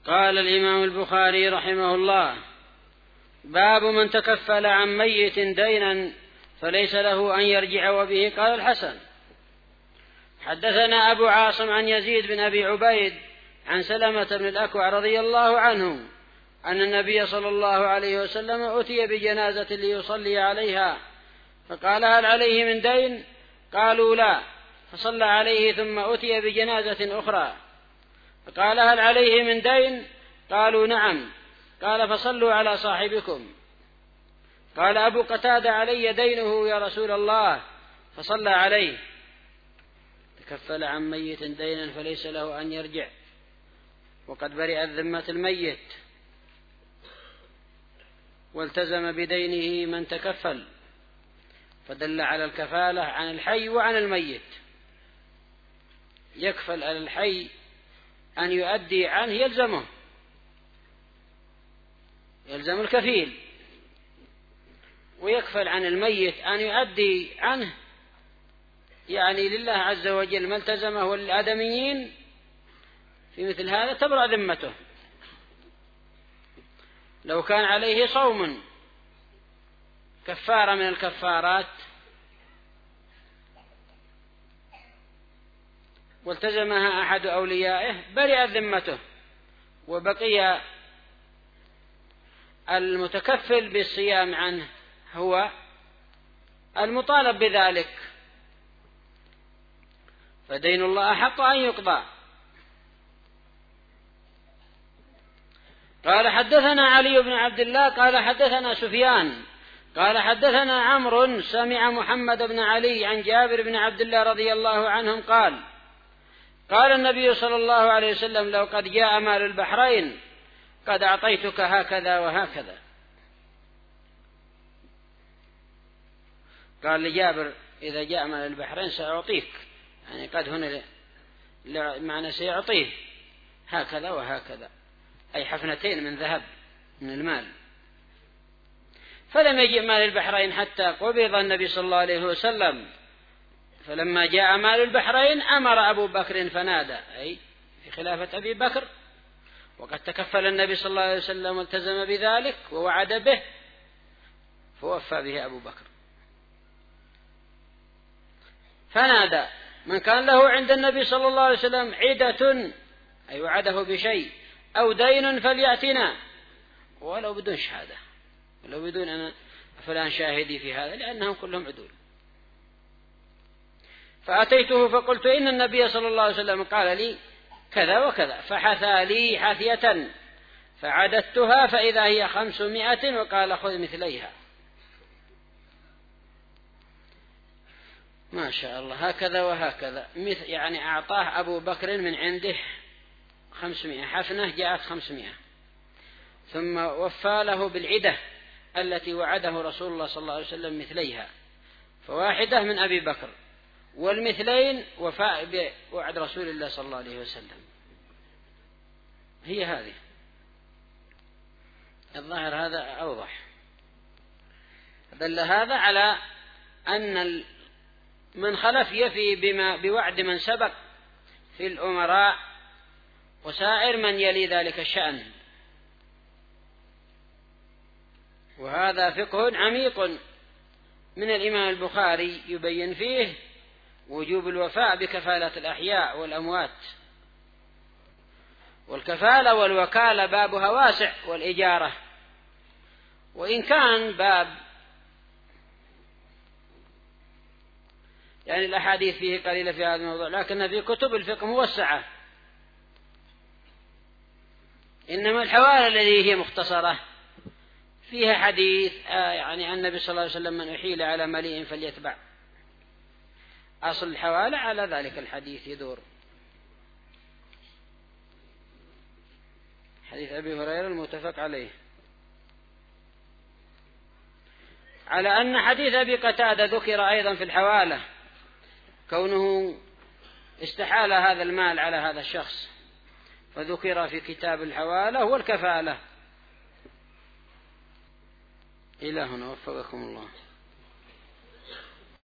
قال الإمام البخاري رحمه الله: باب من تكفل عن ميت دينا فليس له أن يرجع. وبه قال الحسن: حدثنا أبو عاصم عن يزيد بن أبي عبيد عن سلمة بن الأكوع رضي الله عنه أن النبي صلى الله عليه وسلم أتي بجنازة ليصلي عليها، فقال: هل عليه من دين؟ قالوا: لا. فصلى عليه، ثم أتي بجنازة أخرى، فقال: هل عليه من دين؟ قالوا: نعم. قال: فصلوا على صاحبكم. قال أبو قتادة: علي دينه يا رسول الله، فصلى عليه. تكفل عن ميت دينا فليس له أن يرجع، وقد برئت ذمة الميت، والتزم بدينه من تكفل، فدل على الكفالة عن الحي وعن الميت. يكفل على الحي أن يؤدي عنه، يلزم الكفيل، ويكفل عن الميت أن يؤدي عنه، يعني لله عز وجل ما التزمه، والآدميين في مثل هذا تبرأ ذمته. لو كان عليه صوم كفارة من الكفارات والتزمها أحد أوليائه برئت ذمته، وبقي المتكفل بالصيام عنه هو المطالب بذلك، فدين الله أحق أن يقضى. قال: حدثنا علي بن عبد الله قال: حدثنا سفيان قال: حدثنا عمرو سمع محمد بن علي عن جابر بن عبد الله رضي الله عنهم قال: قال النبي صلى الله عليه وسلم: لو قد جاء مال البحرين قد أعطيتك هكذا وهكذا. قال لجابر: إذا جاء مال البحرين سأعطيك، يعني قد هنا معنى سيعطيه هكذا وهكذا، أي حفنتين من ذهب من المال. فلم يجئ مال البحرين حتى قبض النبي صلى الله عليه وسلم، فلما جاء مال البحرين أمر أبو بكر فنادى، أي في خلافة أبي بكر، وقد تكفل النبي صلى الله عليه وسلم والتزم بذلك ووعد به، فوفى به أبو بكر. فنادى من كان له عند النبي صلى الله عليه وسلم عدة، أي وعده بشيء، أو دين فليأتنا، ولو بدون شهادة، ولو بدون أنا فلان شاهدي في هذا، لأنهم كلهم عدول. فأتيته فقلت: إن النبي صلى الله عليه وسلم قال لي كذا وكذا، فحثى لي حثية فعددتها فإذا هي 500، وقال: خذ مثليها. ما شاء الله، هكذا وهكذا، يعني أعطاه أبو بكر من عنده 500 حفنة، جاءت 500، ثم وفى له بالعدة التي وعده رسول الله صلى الله عليه وسلم مثليها، فواحدة من أبي بكر، والمثلين وفاء بوعد رسول الله صلى الله عليه وسلم. هي هذه الظاهر، هذا أوضح. دل هذا على أن من خلف يفي بوعد من سبق في الأمراء وسائر من يلي ذلك الشأن، وهذا فقه عميق من الإمام البخاري يبين فيه وجوب الوفاء بكفالة الأحياء والأموات. والكفالة والوكالة بابها واسع، والإجارة وإن كان باب يعني الأحاديث فيه قليلة في هذا الموضوع، لكن في كتب الفقه موسعة. إنما الحوالة التي هي مختصرة فيها حديث يعني عن النبي صلى الله عليه وسلم: من أحيل على مليء فليتبع. أصل الحوالة على ذلك الحديث يدور، حديث أبي هريرة المتفق عليه، على أن حديث أبي قتادة ذكر أيضا في الحوالة، كونه استحال هذا المال على هذا الشخص، فذكر في كتاب الحوالة والكفالة. إلى هنا، وفقكم الله.